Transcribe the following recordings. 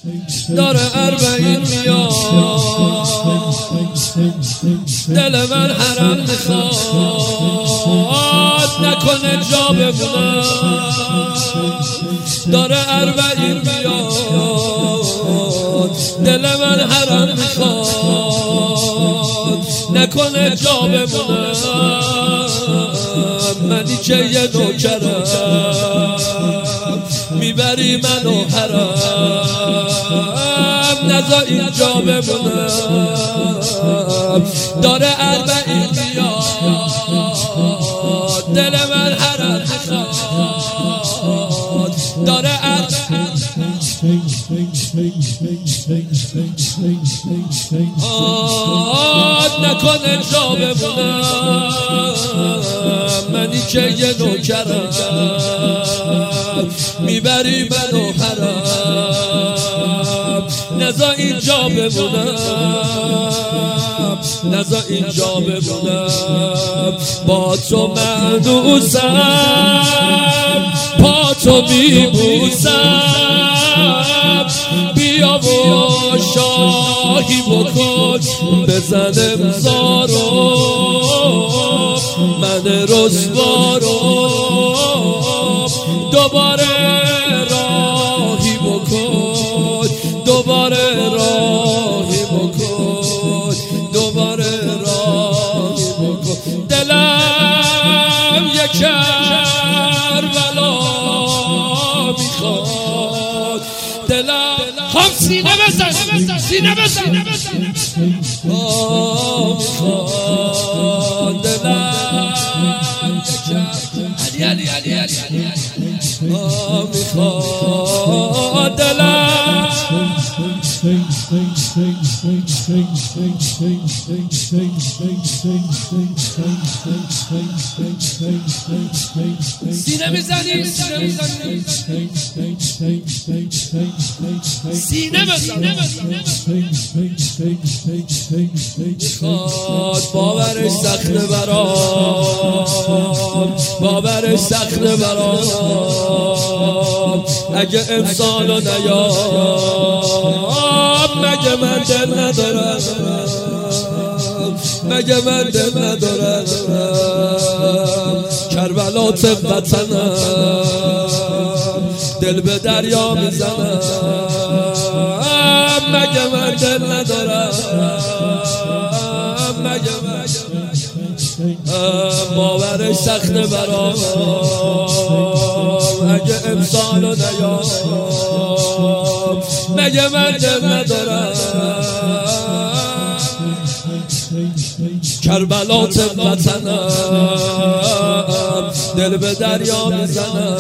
داره 40 میاد، دل من حرم میخواد نکنه جا بمونه. داره 40 میاد، دل من حرم میخواد نکنه جا بمونه. منی که یه نوکرم میبری منو حرم، نزا اینجا بمونم. داره 40 میاد، دل من حرم میخواد. داره 40 نکنه جا بمونم. منی که یه نوکرم میبری منو حرم، نزا اینجا بمونم، نزا اینجا بمونم. با تو مهنوسم، با تو میبوسم، بیا و شاهی بکن بزن امضارو من رسوارو. دوباره راهی بکن، دوباره راهی بکن، دوباره راهی بکن. دلم یک کربلا میخواد، دلم خب سینه بزن، سینه بزن میخواد. دلم علی میخواد. دلم سینه میزنی، سینه بزن. میخواد باورش سخته برام، باورش سخته برام. اگه انسانو نیام مگه من دل ندارم، مگه من دل ندارم. کربلات وطنم دل به دریا میزنم، مگه من دل ندارم، مگه من باورش سخته برام. اگه انسانو نیام مگه من دل ندارم. کربلات وطنم دل به دریا میزنم،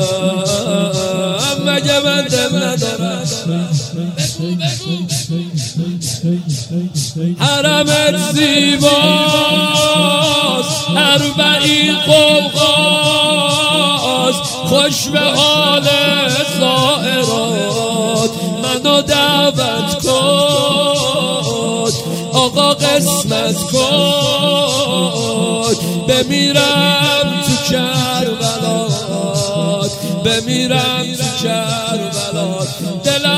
مگه من دل ندارم. حرمت زیباست، 40 قوقاست، خوش به حال زائرات منو دعوت کن. آقا قسمت کن بمیرم تو کربلات، بمیرم تو کربلات.